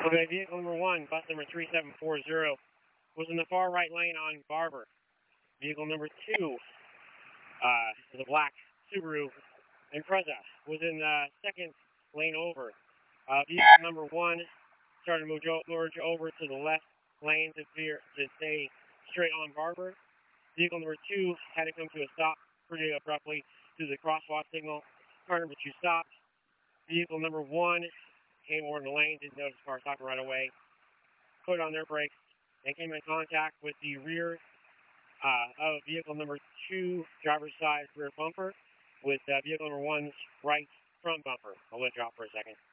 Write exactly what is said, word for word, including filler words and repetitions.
Okay, vehicle number one, bus number three seven four zero, was in the far right lane on Barber. Vehicle number two, uh, is a black Subaru Impreza, was in the second lane over. Uh, vehicle number one started to move merge over to the left lane to, veer, to stay straight on Barber. Vehicle number two had to come to a stop pretty abruptly through the crosswalk signal. Car number two stopped. Vehicle number one came over in the lane, didn't notice the car stopping right away, put on their brakes, and came in contact with the rear uh, of vehicle number two driver's side rear bumper with uh, vehicle number one's right front bumper. I'll let you off for a second.